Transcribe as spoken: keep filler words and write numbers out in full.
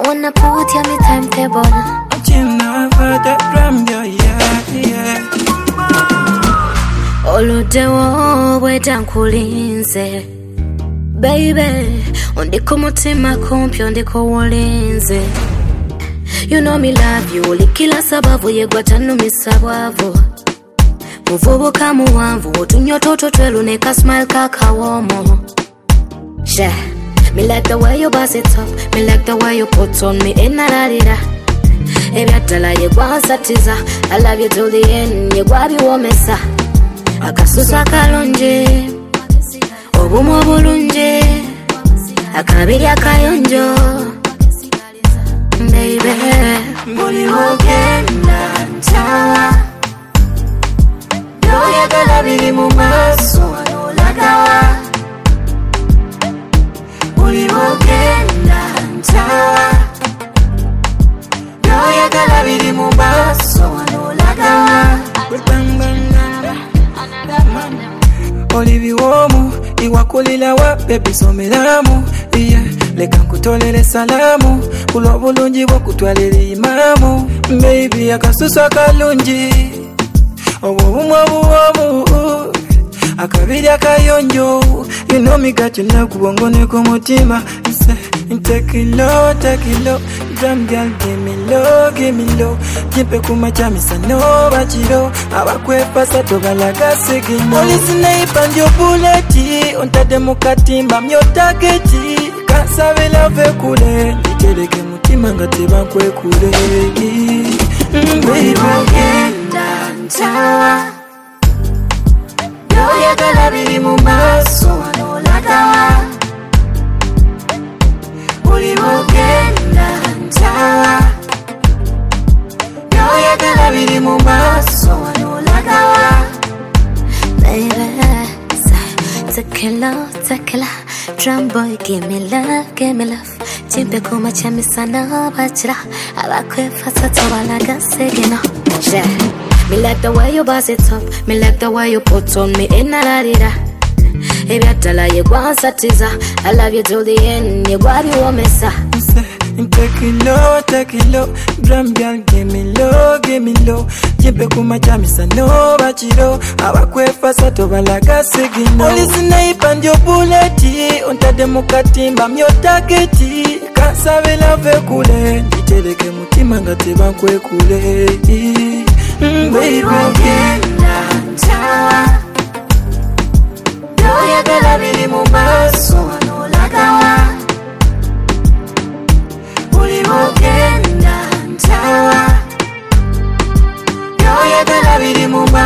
wanna put you on the timetable. I'm over that drum, yeah, yeah. Olodewo weta nkulinze baby, ondiko mutima kumpi ondiko wolinze. You know me love you, likila sababu yegwa tanumisa bwavu. Muvubuka muwanvu, otunyototo tweluneka smile kakawomo. Yeah, me like the way you bust it up, me like the way you put on me enararira. Ebyatala yegwa nsatiza, I love you till the end, yegwa biwomesa. Akasusa kalonje, obumu obulunje, akabiri akayonjo. Baby, buli wogenda ntawa, noyagala biri mu maaso olagawa. Buli wogenda ntawa, noyagala biri mu maaso olagawa. Oli biwomu, iwakulila wa baby someramu, yeah. Leka nkutolele salamu, kulo bulungi bwokutwalira imamu. Baby akasusu akalungi, obubumu obuwomu, akabiri akayonjo. You know me got you now, kubongone kumutima. Take it low, take it low. Drum girl, give me low, give me low. Kimpe kumachamisa no bachiro. Abakwepa sato balaga sigino. Polisi naipa ndio buleti, ontade mukatimba myotageti. Kansabe love kule, niteleke mutima ngateba kwe kule. Baby ogenda ntawa, noyagala biri mu maaso olagawa. Buli wogenda ntawa, noyagala biri mu maaso olagawa. baby, take it low, take it low. Drum boy, give me love, give me love. Timpe kuma chamisa na bachira, abakwepa sato balaga sigino. Yeah, me like the way you bust it up, me like the way you put on me enararira. Ebyatala yegwa nsatiza, I love you till the end, yegwa biwomesa. Take it low, take it low. Drum girl, give me low, give me low. Kimpe kumachamisa no bachiro, abakwepa sato balaga sigino. Polisi naipa ndio buleti, ontade mukatimba myotageti. Kansabe love kule, niteleke mutima ngateba kwe kule. Baby ogenda ntawa, noyagala biri mu maaso olagawa. Buli wogenda ntawa, noyagala biri mu maaso